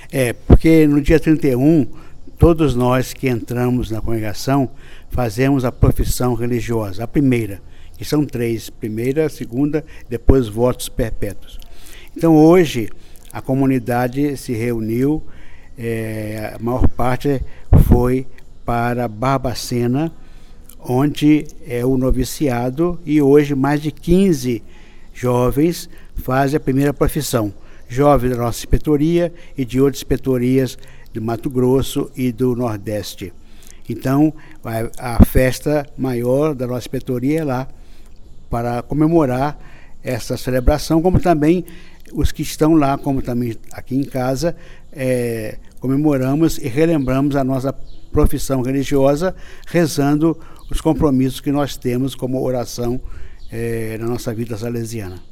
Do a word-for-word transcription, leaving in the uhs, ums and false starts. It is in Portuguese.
É, porque no dia trinta e um, todos nós que entramos na congregação fazemos a profissão religiosa, a primeira, que são três, primeira, segunda, depois votos perpétuos. Então hoje a comunidade se reuniu, é, a maior parte foi para Barbacena, onde é o noviciado, e hoje mais de quinze jovens fazem a primeira profissão. Jovens da nossa inspetoria e de outras inspetorias de Mato Grosso e do Nordeste. Então, a, a festa maior da nossa inspetoria é lá, para comemorar essa celebração, como também os que estão lá, como também aqui em casa, é, comemoramos e relembramos a nossa profissão religiosa, rezando os compromissos que nós temos como oração é, na nossa vida salesiana.